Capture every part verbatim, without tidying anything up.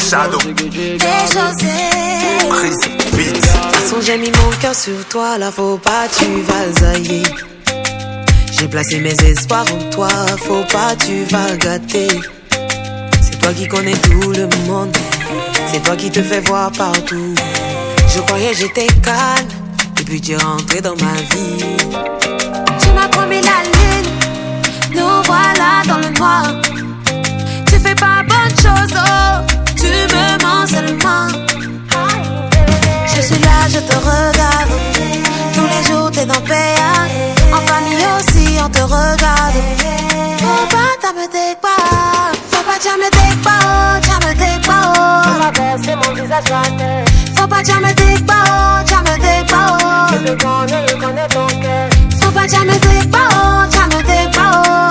Shadow. Et José. Chris Beats. De toute façon, j'ai mis mon cœur sur toi, là faut pas tu vas zailler. J'ai placé mes espoirs en toi, faut pas tu vas gâter. C'est toi qui connais tout le monde, c'est toi qui te fais voir partout. Je croyais j'étais calme, et puis tu es rentré dans ma vie. Tu m'as promis la lune, nous voilà dans le noir. Tu fais pas bonne chose, oh, tu me mens seulement. Je suis là, je te regarde, tous les jours t'es dans le péage. En famille aussi on te regarde. Faut pas t'embêter pas, faut pas jamais t'aider pas, jamais t'aider pas. Tu m'as versé mon visage la tête. Faut pas jamais t'aider pas, jamais t'aider pas. Je te connais, je connais ton cœur. Faut pas jamais t'aider pas, jamais t'aider pas.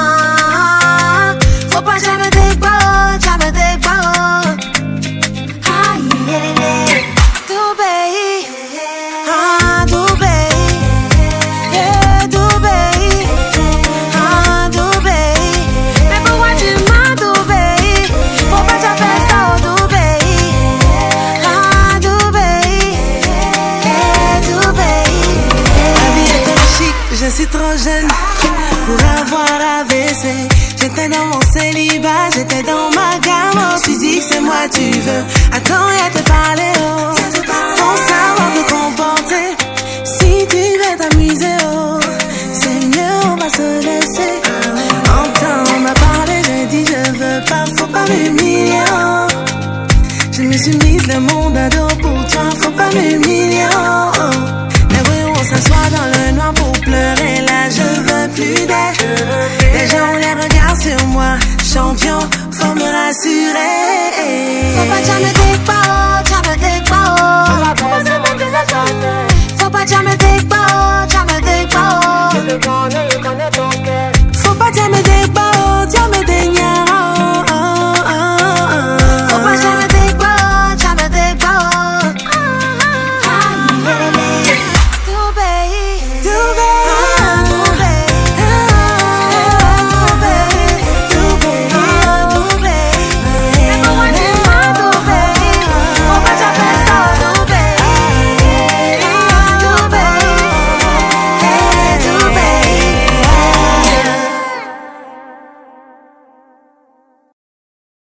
Faut pas jamais t'aider pas, jamais t'aider pas. Aïe, yeah, Dubaï, ah Dubaï, yeah Dubaï, ah Dubaï. Mais pourquoi tu m'as Dubaï? Faut pas t'en faire ça au Dubaï, ah Dubaï, yeah Dubaï. La vie est trop chic, je suis trop jeune pour avoir A V C. J'étais dans mon célibat, j'étais dans ma gamme. Tu dis que c'est moi tu veux. Attends, y'a te parler, oh. Faut savoir te comporter. Si tu veux t'amuser, oh, c'est mieux, on va se laisser. Entends, on m'a parlé, j'ai dit je veux pas, faut pas m'humilier, oh. Je me suis mise le monde à dos pour toi, faut pas m'humilier, oh, oh. Mais oui, on s'assoit dans le noir pour pleurer, là je veux plus d'être. Les gens les regardent sur moi, champion, faut me rassurer. Faut pas jamais t'aider pas, jamais t'aider pas. Tu m'as versé mon visage la tête. Faut pas jamais t'aider pas.